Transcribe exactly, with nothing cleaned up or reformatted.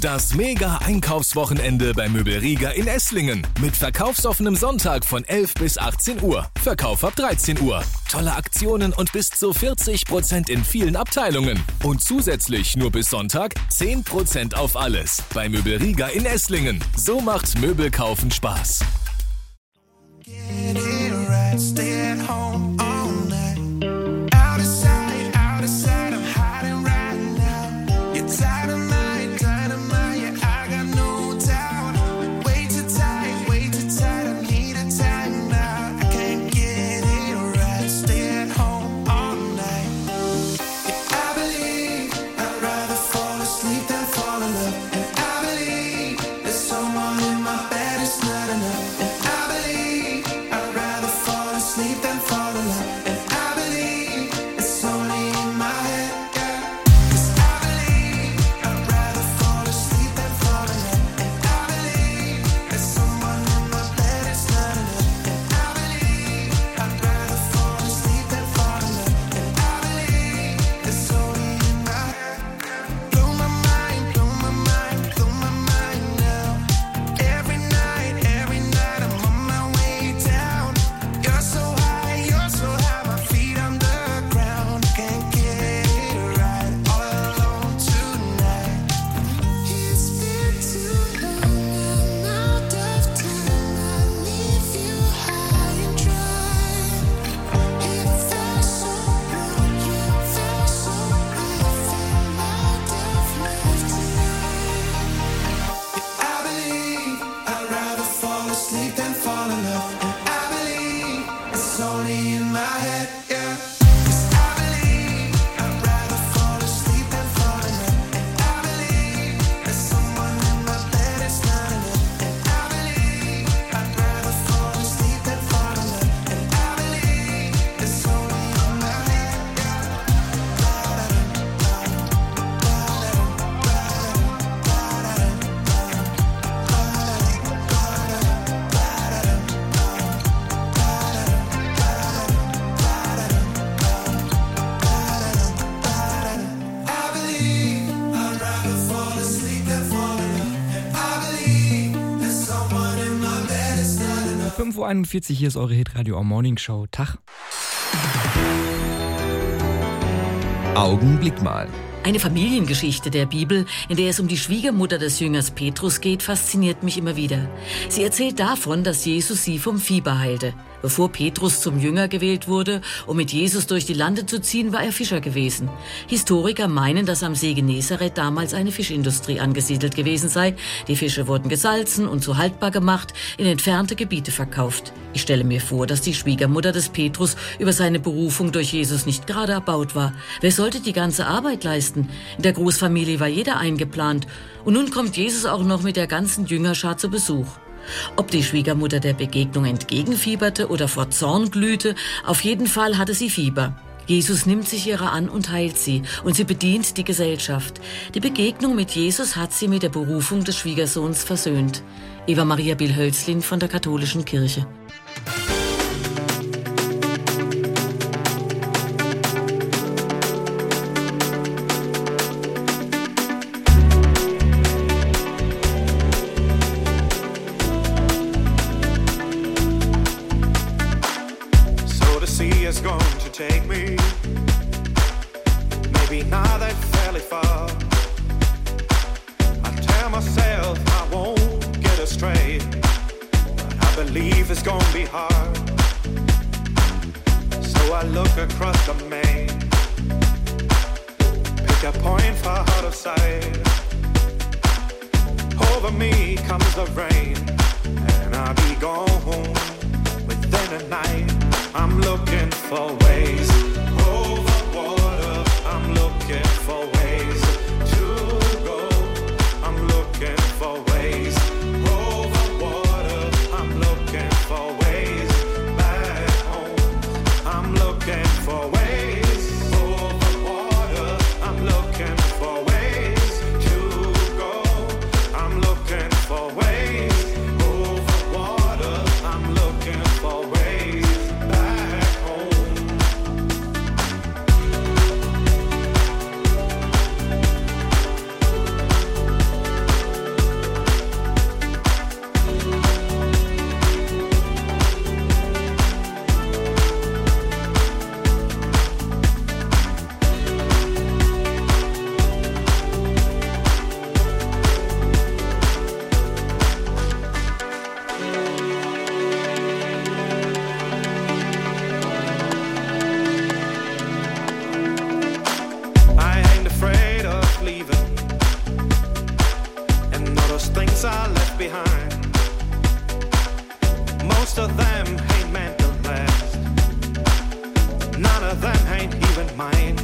Das Mega-Einkaufswochenende bei Möbelriga in Esslingen. Mit verkaufsoffenem Sonntag von elf bis achtzehn Uhr. Verkauf ab dreizehn Uhr. Tolle Aktionen und bis zu vierzig Prozent in vielen Abteilungen. Und zusätzlich nur bis Sonntag zehn Prozent auf alles. Bei Möbelriga in Esslingen. So macht Möbelkaufen Spaß. fünf Uhr einundvierzig, hier ist eure Hitradio Our Morning Show. Tag. Augenblick mal. Eine Familiengeschichte der Bibel, in der es um die Schwiegermutter des Jüngers Petrus geht, fasziniert mich immer wieder. Sie erzählt davon, dass Jesus sie vom Fieber heilte. Bevor Petrus zum Jünger gewählt wurde, um mit Jesus durch die Lande zu ziehen, war er Fischer gewesen. Historiker meinen, dass am See Genezareth damals eine Fischindustrie angesiedelt gewesen sei. Die Fische wurden gesalzen und so haltbar gemacht, in entfernte Gebiete verkauft. Ich stelle mir vor, dass die Schwiegermutter des Petrus über seine Berufung durch Jesus nicht gerade erbaut war. Wer sollte die ganze Arbeit leisten? In der Großfamilie war jeder eingeplant. Und nun kommt Jesus auch noch mit der ganzen Jüngerschar zu Besuch. Ob die Schwiegermutter der Begegnung entgegenfieberte oder vor Zorn glühte, auf jeden Fall hatte sie Fieber. Jesus nimmt sich ihrer an und heilt sie, und sie bedient die Gesellschaft. Die Begegnung mit Jesus hat sie mit der Berufung des Schwiegersohns versöhnt. Eva Maria Bill-Hölzlin von der Katholischen Kirche. Take me, maybe not that fairly far. I tell myself I won't get astray, but I believe it's gonna be hard. So I look across the main, pick a point far out of sight. Over me comes the rain, and I'll be gone within a night. I'm looking for ways over water. I'm looking for ways to go. I'm looking for ways over water. I'm looking for ways back home. I'm looking for ways over water. I'm looking for ways to go. I'm looking for ways over water. I'm looking for ways. behind. Most of them ain't meant to last. None of them ain't even mine.